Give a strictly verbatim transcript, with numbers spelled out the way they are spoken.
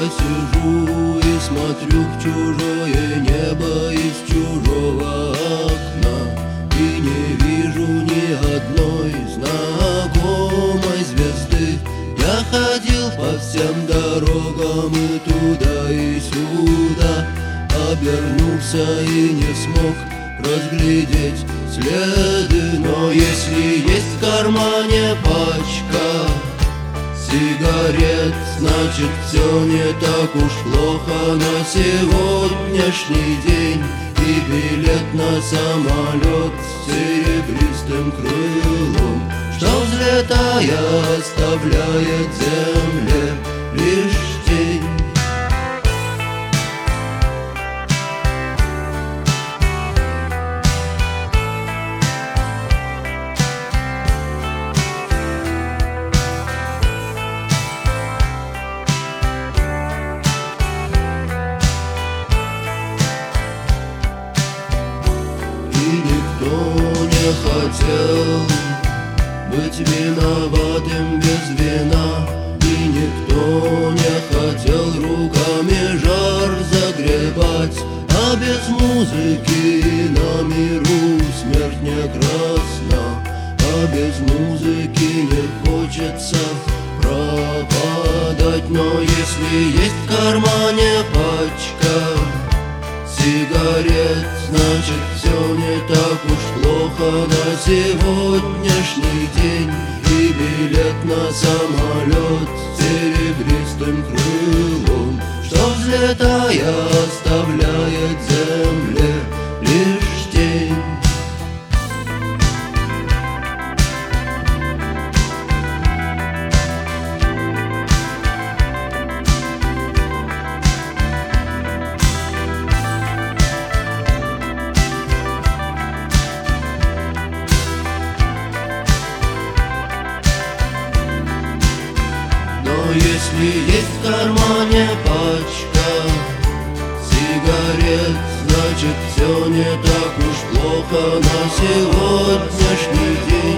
сижу и смотрю в чужое небо из чужого окна, и не вижу ни одной знакомой звезды. Я ходил по всем дорогам и туда, и сюда, обернулся и не смог разглядеть следы. Но если есть в кармане пачка сигарет, значит все не так уж плохо на сегодняшний день. И билет на самолет с серебристым крылом, что, взлетая, оставляет земле лишь тень. Никто не хотел быть виноватым без вина, и никто не хотел руками жар загребать. А без музыки на миру смерть не красна, а без музыки не хочется пропадать. Но если есть в кармане пачка сигарет, значит все не так уж плохо на сегодняшний день. И билет на самолет с серебристым крылом, что, взлетая, оставляет земле лишь тень. Но если есть в кармане пачка сигарет, значит все не так уж плохо на сегодняшний день.